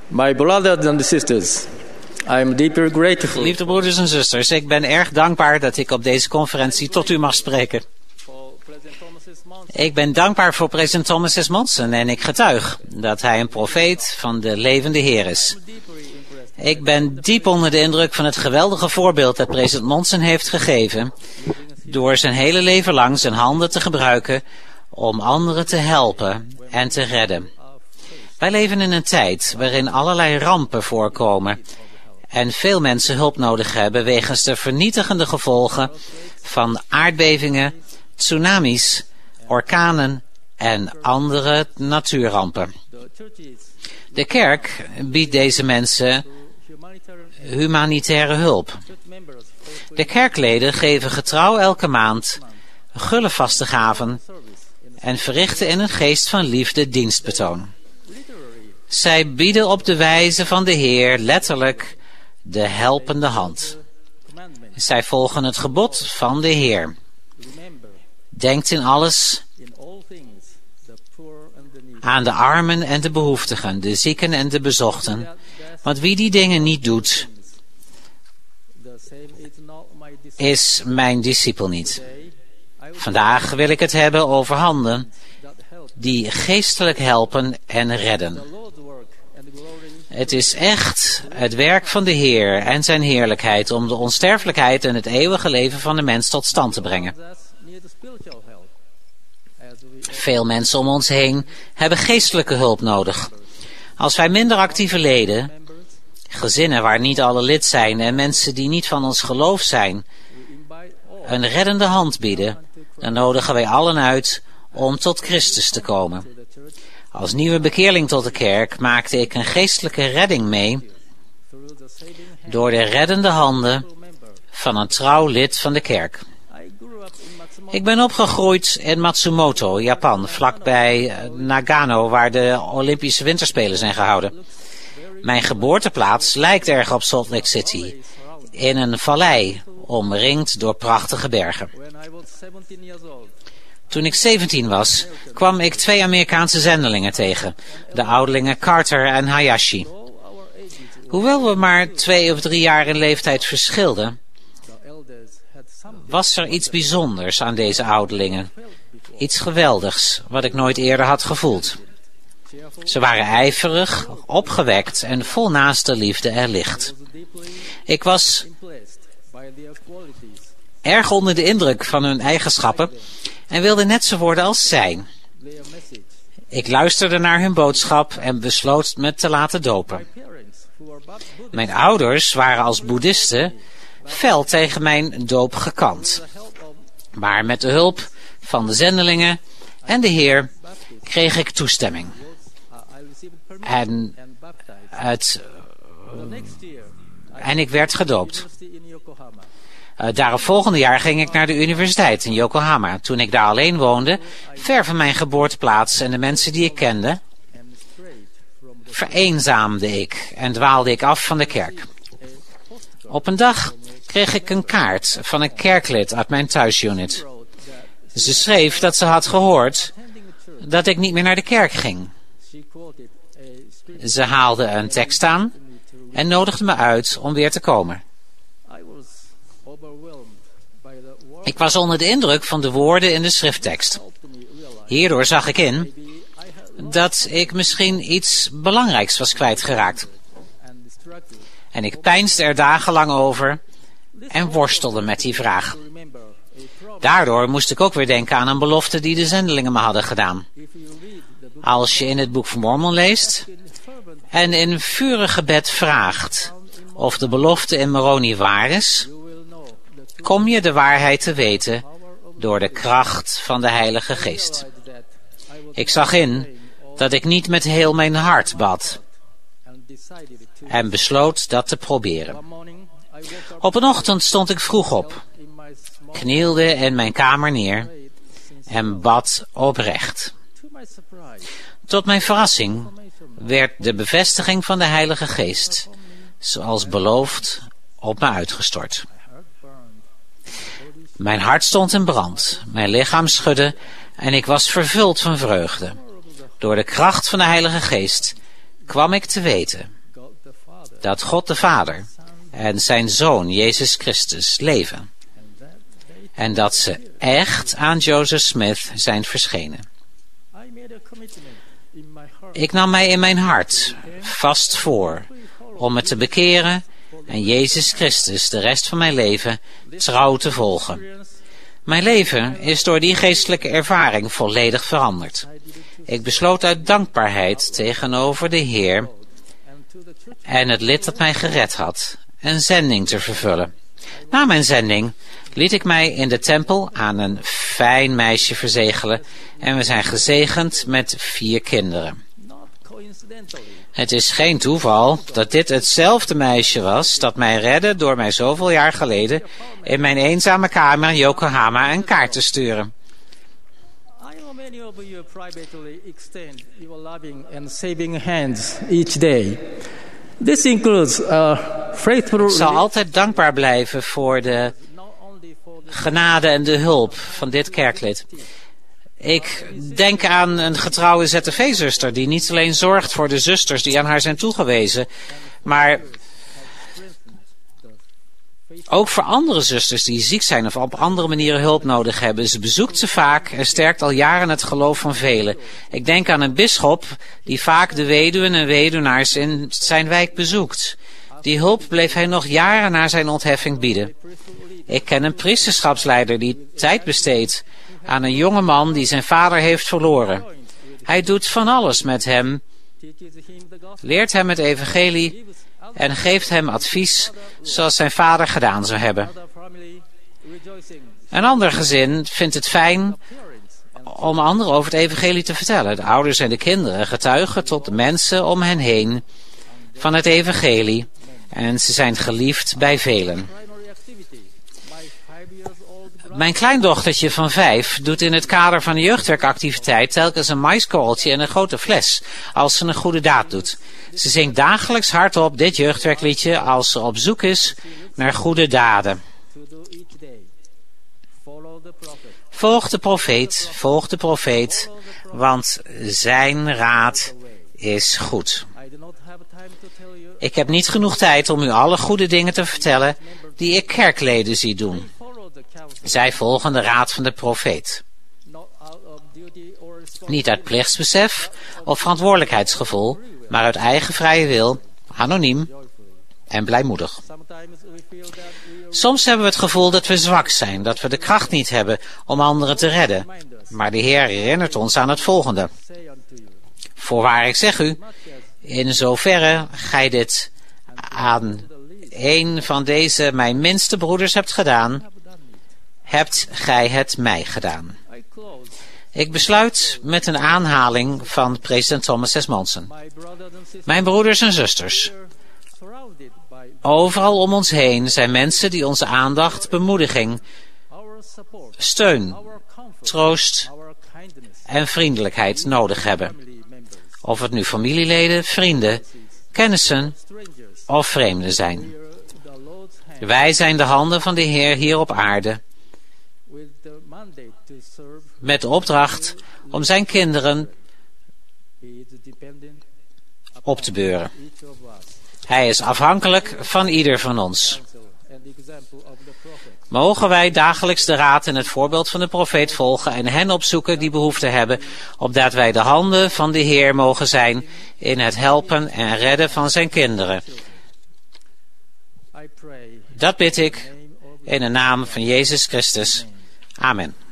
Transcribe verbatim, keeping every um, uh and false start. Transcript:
My brothers and sisters, I am deeply grateful. Geliefde broeders en zusters, ik ben erg dankbaar dat ik op deze conferentie tot u mag spreken. Ik ben dankbaar voor president Thomas S. Monson en ik getuig dat hij een profeet van de levende Heer is. Ik ben diep onder de indruk van het geweldige voorbeeld dat president Monson heeft gegeven door zijn hele leven lang zijn handen te gebruiken om anderen te helpen en te redden. Wij leven in een tijd waarin allerlei rampen voorkomen en veel mensen hulp nodig hebben wegens de vernietigende gevolgen van aardbevingen, tsunamis, orkanen en andere natuurrampen. De kerk biedt deze mensen humanitaire hulp. De kerkleden geven getrouw elke maand gulle vaste gaven en verrichten in een geest van liefde dienstbetoon. Zij bieden op de wijze van de Heer letterlijk de helpende hand. Zij volgen het gebod van de Heer. Denkt in alles aan de armen en de behoeftigen, de zieken en de bezochten. Want wie die dingen niet doet, is mijn discipel niet. Vandaag wil ik het hebben over handen die geestelijk helpen en redden. Het is echt het werk van de Heer en zijn heerlijkheid om de onsterfelijkheid en het eeuwige leven van de mens tot stand te brengen. Veel mensen om ons heen hebben geestelijke hulp nodig. Als wij minder actieve leden, gezinnen waar niet alle lid zijn en mensen die niet van ons geloof zijn, een reddende hand bieden, dan nodigen wij allen uit om tot Christus te komen. Als nieuwe bekeerling tot de kerk maakte ik een geestelijke redding mee door de reddende handen van een trouw lid van de kerk. Ik ben opgegroeid in Matsumoto, Japan, vlakbij Nagano, waar de Olympische Winterspelen zijn gehouden. Mijn geboorteplaats lijkt erg op Salt Lake City, in een vallei, omringd door prachtige bergen. Toen ik zeventien was, kwam ik twee Amerikaanse zendelingen tegen, de ouderlingen Carter en Hayashi. Hoewel we maar twee of drie jaar in leeftijd verschilden, was er iets bijzonders aan deze ouderlingen. Iets geweldigs, wat ik nooit eerder had gevoeld. Ze waren ijverig, opgewekt en vol naaste liefde en licht. Ik was erg onder de indruk van hun eigenschappen en wilde net zo worden als zij. Ik luisterde naar hun boodschap en besloot me te laten dopen. Mijn ouders waren als boeddhisten fel tegen mijn doop gekant. Maar met de hulp van de zendelingen en de Heer kreeg ik toestemming. En, het, en ik werd gedoopt. Uh, daarop volgende jaar ging ik naar de universiteit in Yokohama. Toen ik daar alleen woonde, ver van mijn geboorteplaats en de mensen die ik kende, vereenzaamde ik en dwaalde ik af van de kerk. Op een dag kreeg ik een kaart van een kerklid uit mijn thuisunit. Ze schreef dat ze had gehoord dat ik niet meer naar de kerk ging. Ze haalde een tekst aan en nodigde me uit om weer te komen. Ik was onder de indruk van de woorden in de schrifttekst. Hierdoor zag ik in dat ik misschien iets belangrijks was kwijtgeraakt. En ik peinsde er dagenlang over en worstelde met die vraag. Daardoor moest ik ook weer denken aan een belofte die de zendelingen me hadden gedaan. Als je in het boek van Mormon leest en in vurig gebed vraagt of de belofte in Moroni waar is, kom je de waarheid te weten door de kracht van de Heilige Geest. Ik zag in dat ik niet met heel mijn hart bad en besloot dat te proberen. Op een ochtend stond ik vroeg op, knielde in mijn kamer neer en bad oprecht. Tot mijn verrassing werd de bevestiging van de Heilige Geest, zoals beloofd, op me uitgestort. Mijn hart stond in brand, mijn lichaam schudde en ik was vervuld van vreugde. Door de kracht van de Heilige Geest kwam ik te weten dat God de Vader en zijn Zoon Jezus Christus leven. En dat ze echt aan Joseph Smith zijn verschenen. Ik nam mij in mijn hart vast voor om me te bekeren en Jezus Christus de rest van mijn leven trouw te volgen. Mijn leven is door die geestelijke ervaring volledig veranderd. Ik besloot uit dankbaarheid tegenover de Heer en het lid dat mij gered had, een zending te vervullen. Na mijn zending liet ik mij in de tempel aan een fijn meisje verzegelen en we zijn gezegend met vier kinderen. Het is geen toeval dat dit hetzelfde meisje was dat mij redde door mij zoveel jaar geleden in mijn eenzame kamer in Yokohama een kaart te sturen. Many of you privately extend your loving and saving hands each day. This includes a faithful. Ik zal altijd dankbaar blijven voor de genade en de hulp van dit kerklid. Ik denk aan een getrouwe Z F V-zuster die niet alleen zorgt voor de zusters die aan haar zijn toegewezen, maar ook voor andere zusters die ziek zijn of op andere manieren hulp nodig hebben. Ze bezoekt ze vaak en sterkt al jaren het geloof van velen. Ik denk aan een bisschop die vaak de weduwen en weduwnaars in zijn wijk bezoekt. Die hulp bleef hij nog jaren na zijn ontheffing bieden. Ik ken een priesterschapsleider die tijd besteedt aan een jonge man die zijn vader heeft verloren. Hij doet van alles met hem, leert hem het evangelie en geeft hem advies zoals zijn vader gedaan zou hebben. Een ander gezin vindt het fijn om anderen over het evangelie te vertellen. De ouders en de kinderen getuigen tot de mensen om hen heen van het evangelie en ze zijn geliefd bij velen. Mijn kleindochtertje van vijf doet in het kader van de jeugdwerkactiviteit telkens een maiskorreltje en een grote fles als ze een goede daad doet. Ze zingt dagelijks hardop dit jeugdwerkliedje als ze op zoek is naar goede daden. Volg de profeet, volg de profeet, want zijn raad is goed. Ik heb niet genoeg tijd om u alle goede dingen te vertellen die ik kerkleden zie doen. Zij volgen de raad van de profeet. Niet uit plichtsbesef of verantwoordelijkheidsgevoel, maar uit eigen vrije wil, anoniem en blijmoedig. Soms hebben we het gevoel dat we zwak zijn, dat we de kracht niet hebben om anderen te redden. Maar de Heer herinnert ons aan het volgende. Voorwaar ik zeg u, in zoverre gij dit aan een van deze mijn minste broeders hebt gedaan, hebt gij het mij gedaan. Ik besluit met een aanhaling van president Thomas S. Monson. Mijn broeders en zusters, overal om ons heen zijn mensen die onze aandacht, bemoediging, steun, troost en vriendelijkheid nodig hebben. Of het nu familieleden, vrienden, kennissen of vreemden zijn. Wij zijn de handen van de Heer hier op aarde, met de opdracht om zijn kinderen op te beuren. Hij is afhankelijk van ieder van ons. Mogen wij dagelijks de raad en het voorbeeld van de profeet volgen en hen opzoeken die behoefte hebben, opdat wij de handen van de Heer mogen zijn in het helpen en redden van zijn kinderen. Dat bid ik in de naam van Jezus Christus. Amen.